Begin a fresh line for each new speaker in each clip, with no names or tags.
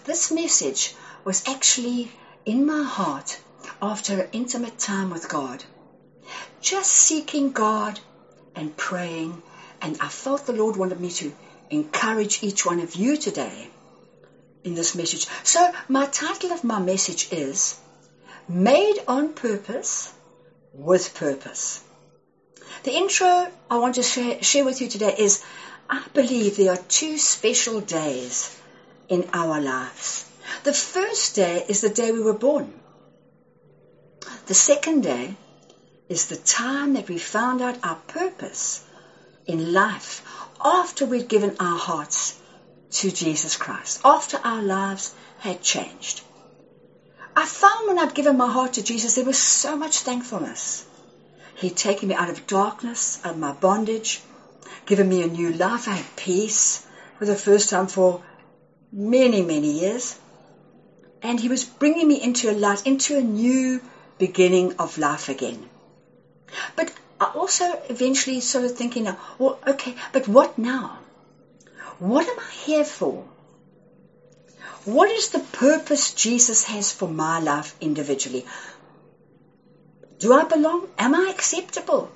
This message was actually in my heart after an intimate time with God. Just seeking God and praying, and I felt the Lord wanted me to encourage each one of you today in this message. So my title of my message is Made on Purpose with Purpose. The intro I want to share with you today is, I believe there are two special days in our lives. The first day is the day we were born. The second day is the time that we found out our purpose in life after we'd given our hearts to Jesus Christ, after our lives had changed. I found when I'd given my heart to Jesus, there was so much thankfulness. He'd taken me out of darkness, out of my bondage, given me a new life. I had peace for the first time for many, many years. And he was bringing me into a light, into a new beginning of life again. But I also eventually started thinking, well, okay, but what now? What am I here for? What is the purpose Jesus has for my life individually? Do I belong? Am I acceptable?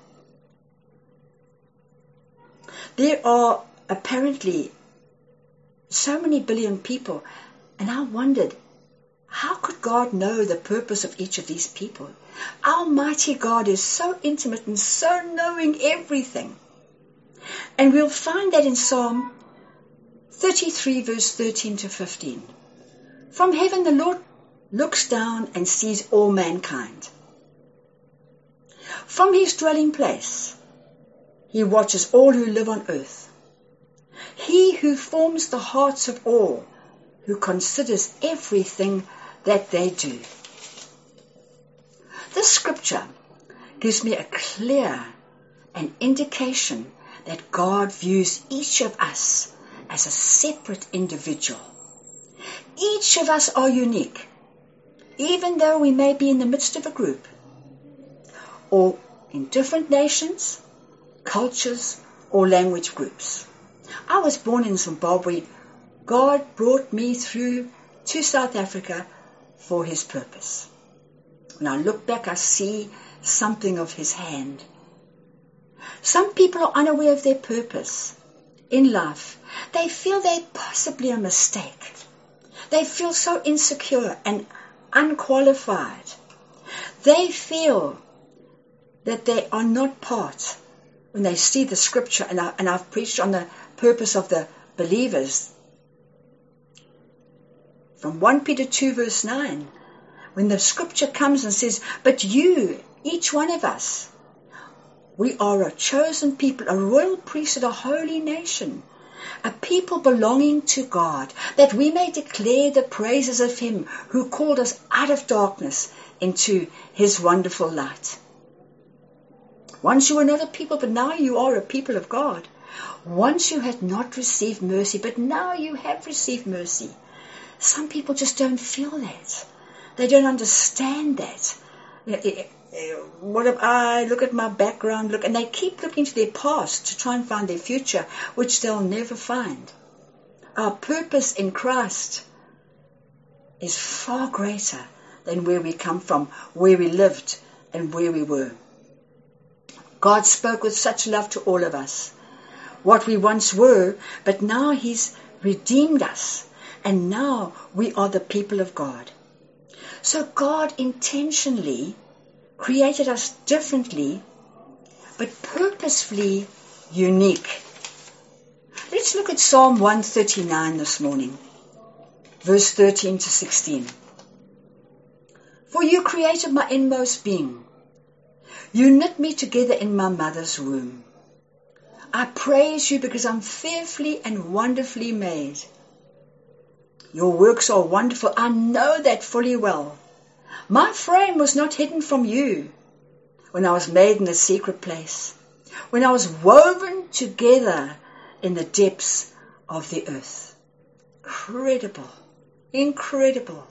There are apparently so many billion people, and I wondered, how could God know the purpose of each of these people? Almighty God is so intimate and so knowing everything. And we'll find that in Psalm 33 verse 13 to 15. From heaven the Lord looks down and sees all mankind. From his dwelling place he watches all who live on earth. He who forms the hearts of all, who considers everything that they do. This scripture gives me a clear an indication that God views each of us as a separate individual. Each of us are unique, even though we may be in the midst of a group, or in different nations, cultures, or language groups. I was born in Zimbabwe. God brought me through to South Africa for his purpose. When I look back, I see something of his hand. Some people are unaware of their purpose in life. They feel they're possibly a mistake. They feel so insecure and unqualified. They feel that they are not part. When they see the scripture, and I've preached on the purpose of the believers, from 1 Peter 2 verse 9, when the scripture comes and says, but you, each one of us, we are a chosen people, a royal priesthood, a holy nation, a people belonging to God, that we may declare the praises of him who called us out of darkness into his wonderful light. Once you were not a people, but now you are a people of God. Once you had not received mercy, but now you have received mercy. Some people just don't feel that. They don't understand that. What if I look at my background, and they keep looking to their past to try and find their future, which they'll never find. Our purpose in Christ is far greater than where we come from, where we lived, and where we were. God spoke with such love to all of us. What we once were, but now he's redeemed us. And now we are the people of God. So God intentionally created us differently, but purposefully unique. Let's look at Psalm 139 this morning, verse 13 to 16. For you created my inmost being. You knit me together in my mother's womb. I praise you because I'm fearfully and wonderfully made. Your works are wonderful. I know that fully well. My frame was not hidden from you when I was made in the secret place, when I was woven together in the depths of the earth. Incredible. Incredible.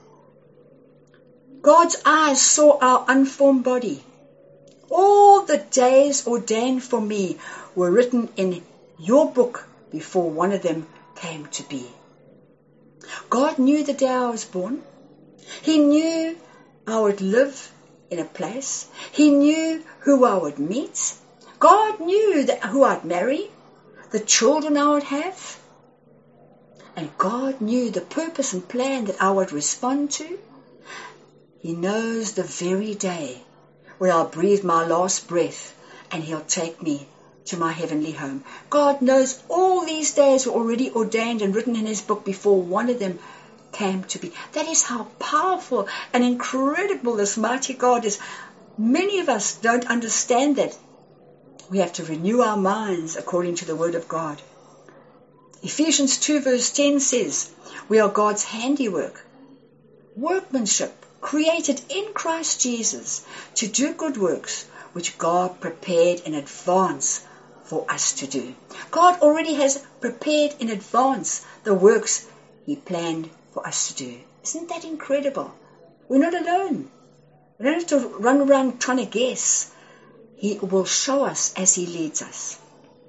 God's eyes saw our unformed body. All the days ordained for me were written in your book before one of them came to be. God knew the day I was born. He knew I would live in a place. He knew who I would meet. God knew who I'd marry, the children I would have. And God knew the purpose and plan that I would respond to. He knows the very day when I'll breathe my last breath and He'll take me to my heavenly home. God knows all these days were already ordained and written in His book before one of them came to be. That is how powerful and incredible this mighty God is. Many of us don't understand that. We have to renew our minds according to the Word of God. Ephesians 2 verse 10 says, we are God's handiwork, workmanship, created in Christ Jesus to do good works, which God prepared in advance for us to do. God already has prepared in advance the works He planned for us to do. Isn't that incredible? We're not alone. We don't have to run around trying to guess. He will show us as He leads us.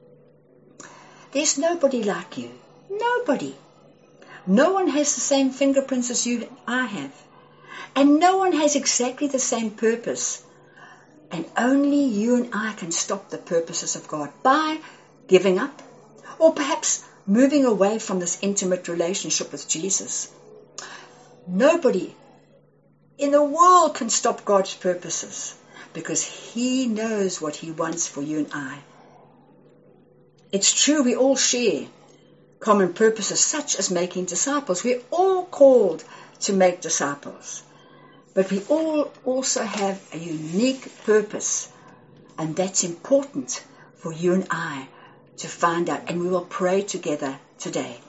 There's nobody like you. Nobody. No one has the same fingerprints as you and I have. And no one has exactly the same purpose. And only you and I can stop the purposes of God by giving up or perhaps moving away from this intimate relationship with Jesus. Nobody in the world can stop God's purposes because He knows what He wants for you and I. It's true we all share common purposes such as making disciples. We're all called to make disciples. But we all also have a unique purpose, and that's important for you and I to find out, and we will pray together today.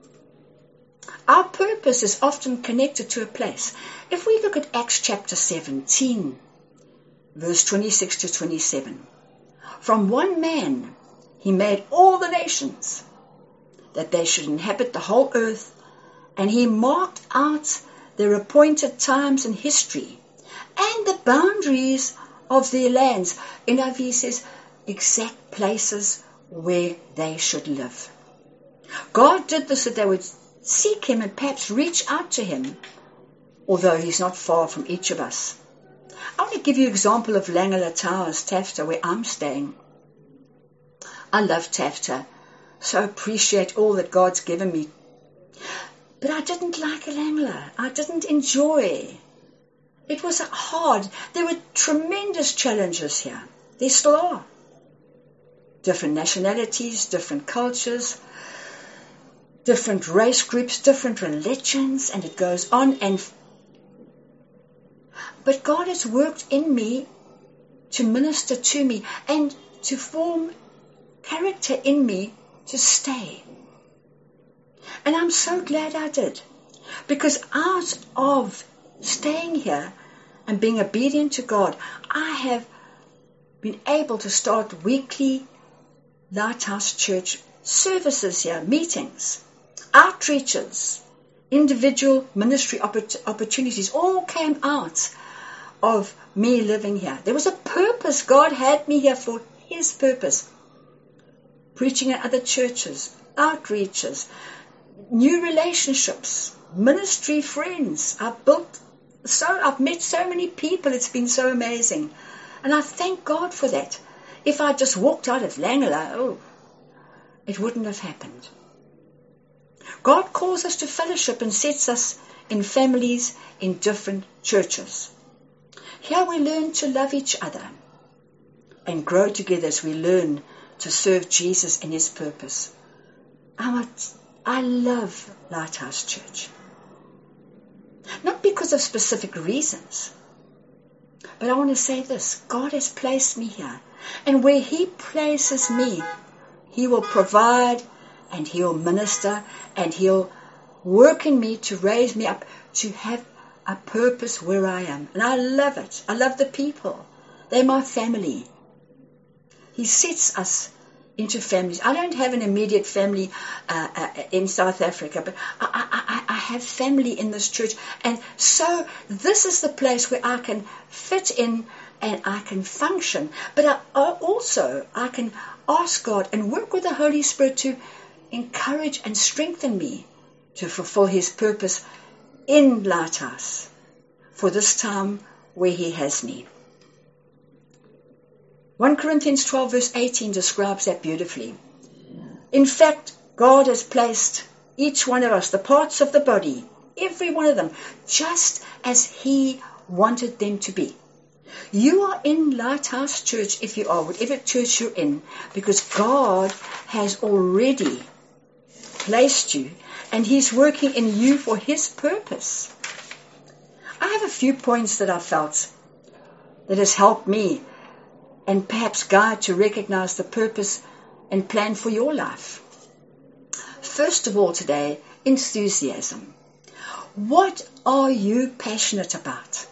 Our purpose is often connected to a place. If we look at Acts chapter 17, verse 26 to 27, from one man He made all the nations, that they should inhabit the whole earth, and He marked out their appointed times in history and the boundaries of their lands. NIV says exact places where they should live. God did this so they would seek Him and perhaps reach out to Him, although He's not far from each of us. I want to give you an example of Langela Towers, Taffeta, where I'm staying. I love Taffeta, so appreciate all that God's given me. But I didn't like Langela. I didn't enjoy. It was hard. There were tremendous challenges here. There still are. Different nationalities, different cultures, different race groups, different religions, and it goes on. But God has worked in me to minister to me and to form character in me to stay. And I'm so glad I did, because out of staying here and being obedient to God, I have been able to start weekly Lighthouse Church services here, meetings, outreaches, individual ministry opportunities, all came out of me living here. There was a purpose. God had me here for His purpose. Preaching at other churches, outreaches, new relationships, ministry friends. I've met so many people. It's been so amazing. And I thank God for that. If I just walked out of Langela, it wouldn't have happened. God calls us to fellowship and sets us in families in different churches. Here we learn to love each other and grow together as we learn to serve Jesus in His purpose. I love Lighthouse Church. Not because of specific reasons, but I want to say this. God has placed me here. And where He places me, He will provide and He'll minister and He'll work in me to raise me up to have a purpose where I am. And I love it. I love the people. They're my family. He sets us into families. I don't have an immediate family in South Africa, but I have family in this church. And so this is the place where I can fit in and I can function. But I can ask God and work with the Holy Spirit to encourage and strengthen me to fulfill his purpose in Lighthouse for this time where he has me. 1 Corinthians 12 verse 18 describes that beautifully. In fact, God has placed each one of us, the parts of the body, every one of them, just as he wanted them to be. You are in Lighthouse Church, if you are, whatever church you're in, because God has already placed you and he's working in you for his purpose. I have a few points that I felt that has helped me and perhaps guide to recognize the purpose and plan for your life. First of all today, enthusiasm. What are you passionate about?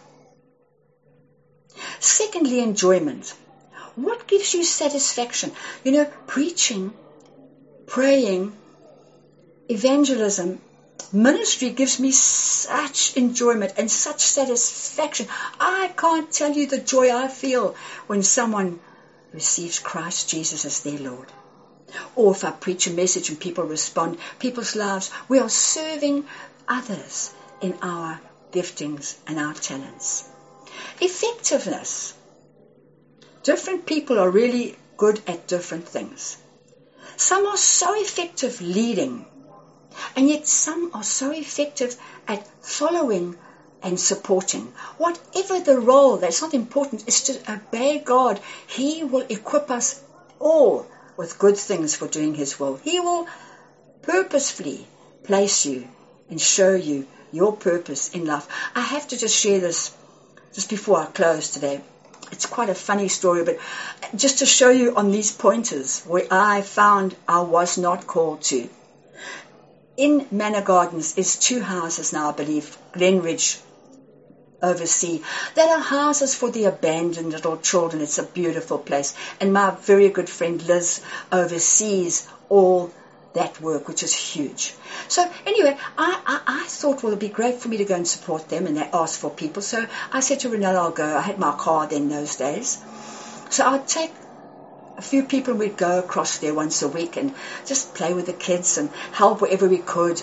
Secondly, enjoyment. What gives you satisfaction? You know, preaching, praying, evangelism, ministry gives me such enjoyment and such satisfaction. I can't tell you the joy I feel when someone receives Christ Jesus as their Lord. Or if I preach a message and people respond, people's lives, we are serving others in our giftings and our talents. Effectiveness. Different people are really good at different things. Some are so effective leading, and yet some are so effective at following and supporting. Whatever the role, that's not important, is to obey God. He will equip us all with good things for doing his will. He will purposefully place you and show you your purpose in life. I have to just share this just before I close today. It's quite a funny story, but just to show you on these pointers where I found I was not called to. In Manor Gardens is 2 houses now, I believe, Glenridge overseas, that are houses for the abandoned little children. It's a beautiful place. And my very good friend Liz oversees all that work, which is huge. So anyway, I thought, well, it'd be great for me to go and support them, and they asked for people. So I said to Renelle, I'll go. I had my car then those days. So I'd take a few people and we'd go across there once a week and just play with the kids and help wherever we could.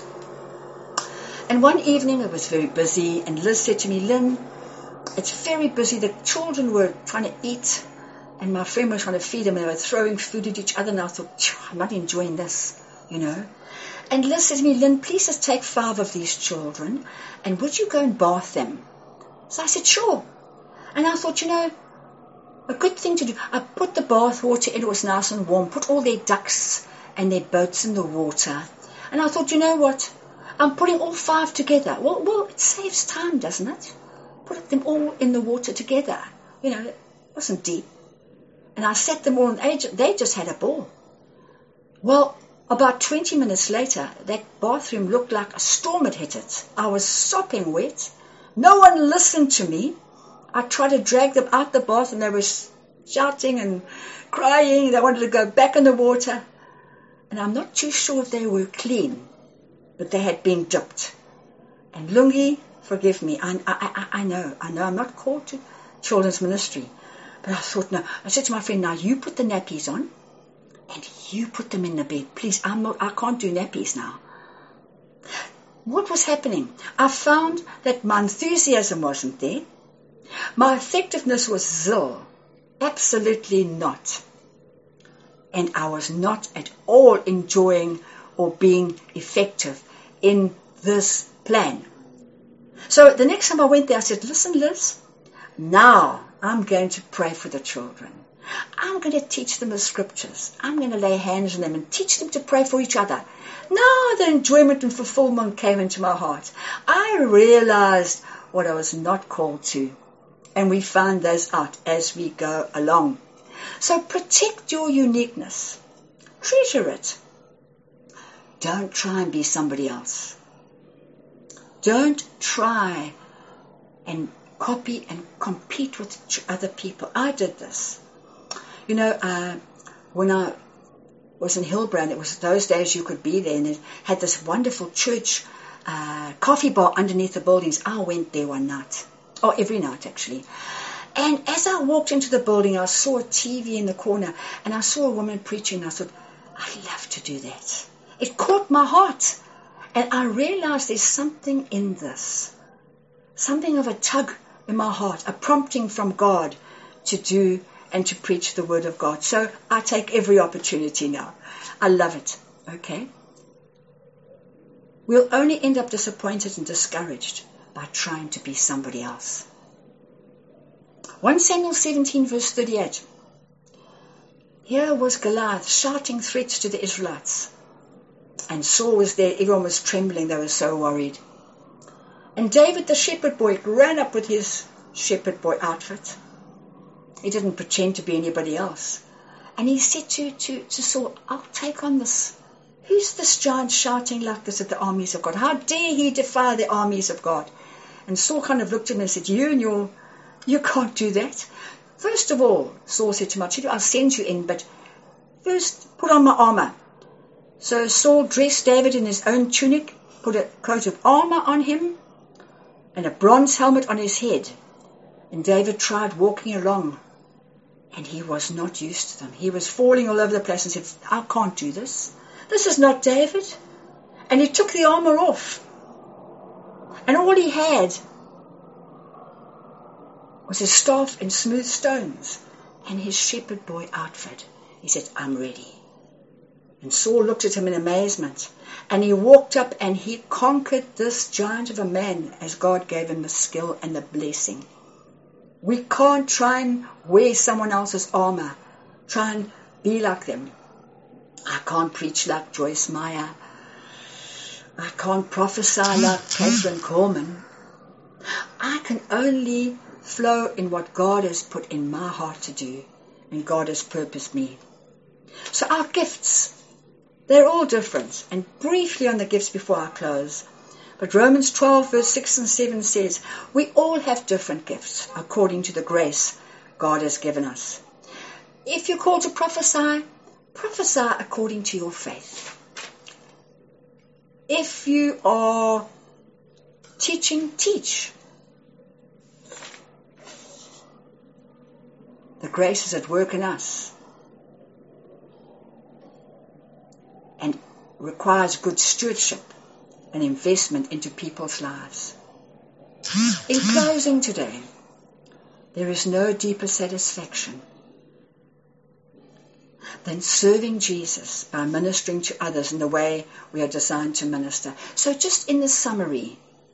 And one evening it was very busy, and Liz said to me, Lynn, it's very busy. The children were trying to eat, and my friend was trying to feed them, and they were throwing food at each other, and I thought, I'm not enjoying this, you know. And Liz said to me, Lynn, please just take 5 of these children, and would you go and bath them? So I said, sure. And I thought, you know, a good thing to do. I put the bath water in, it was nice and warm, put all their ducks and their boats in the water. And I thought, you know what? I'm putting all 5 together. Well, it saves time, doesn't it? Put them all in the water together. You know, it wasn't deep. And I set them all, and they just had a ball. Well, about 20 minutes later, that bathroom looked like a storm had hit it. I was sopping wet. No one listened to me. I tried to drag them out the bath, and they were shouting and crying. They wanted to go back in the water. And I'm not too sure if they were clean, but they had been dipped. And Lungi, forgive me, I know I'm not called to children's ministry. But I thought, no. I said to my friend, now you put the nappies on, and you put them in the bed. Please, I can't do nappies now. What was happening? I found that my enthusiasm wasn't there. My effectiveness was zil. Absolutely not. And I was not at all enjoying or being effective in this plan. So the next time I went there, I said, listen, Liz, now I'm going to pray for the children. I'm going to teach them the scriptures. I'm going to lay hands on them and teach them to pray for each other. Now the enjoyment and fulfillment came into my heart. I realized what I was not called to. And we find those out as we go along. So protect your uniqueness. Treasure it. Don't try and be somebody else. Don't try and copy and compete with other people. I did this. You know, when I was in Hillbrand, it was those days you could be there, and it had this wonderful church coffee bar underneath the buildings. I went there one night, or every night actually. And as I walked into the building, I saw a TV in the corner, and I saw a woman preaching, and I thought, I'd love to do that. It caught my heart. And I realized there's something in this, something of a tug in my heart, a prompting from God to do and to preach the word of God. So I take every opportunity now. I love it. Okay? We'll only end up disappointed and discouraged by trying to be somebody else. 1 Samuel 17 verse 38. Here was Goliath shouting threats to the Israelites. And Saul was there. Everyone was trembling. They were so worried. And David, the shepherd boy, ran up with his shepherd boy outfit. He didn't pretend to be anybody else. And he said to Saul, I'll take on this. Who's this giant shouting like this at the armies of God? How dare he defy the armies of God? And Saul kind of looked at him and said, you can't do that. First of all, Saul said to him, I'll send you in, but first put on my armor. So Saul dressed David in his own tunic, put a coat of armor on him, and a bronze helmet on his head. And David tried walking along, and he was not used to them. He was falling all over the place and said, I can't do this. This is not David. And he took the armor off. And all he had was his staff and smooth stones and his shepherd boy outfit. He said, I'm ready. And Saul looked at him in amazement. And he walked up and he conquered this giant of a man as God gave him the skill and the blessing. We can't try and wear someone else's armor. Try and be like them. I can't preach like Joyce Meyer. I can't prophesy like Catherine Coleman. I can only flow in what God has put in my heart to do, and God has purposed me. So our gifts, they're all different. And briefly on the gifts before I close, but Romans 12 verse 6 and 7 says, we all have different gifts according to the grace God has given us. If you're called to prophesy, prophesy according to your faith. If you are teaching, teach. The grace is at work in us and requires good stewardship and investment into people's lives. In closing today, there is no deeper satisfaction than serving Jesus by ministering to others in the way we are designed to minister. So just in the summary,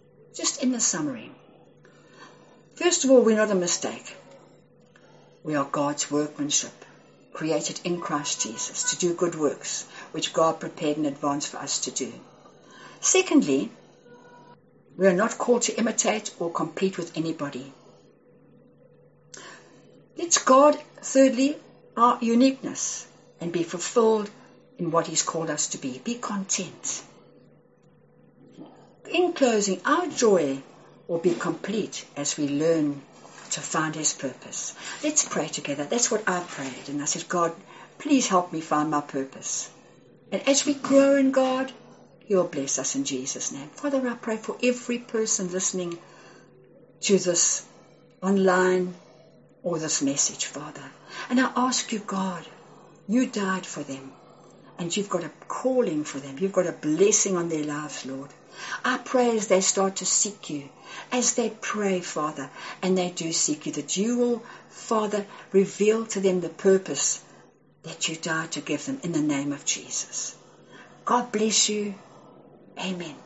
first of all, we're not a mistake. We are God's workmanship, created in Christ Jesus to do good works, which God prepared in advance for us to do. Secondly, we are not called to imitate or compete with anybody. Let's guard, thirdly, our uniqueness and be fulfilled in what He's called us to be. Be content. In closing, our joy will be complete as we learn to find His purpose. Let's pray together. That's what I prayed. And I said, God, please help me find my purpose. And as we grow in God, He will bless us in Jesus' name. Father, I pray for every person listening to this online or this message, Father. And I ask you, God, you died for them. And you've got a calling for them. You've got a blessing on their lives, Lord. I pray as they start to seek you, as they pray, Father, and they do seek you, that you will, Father, reveal to them the purpose that you died to give them in the name of Jesus. God bless you. Amen.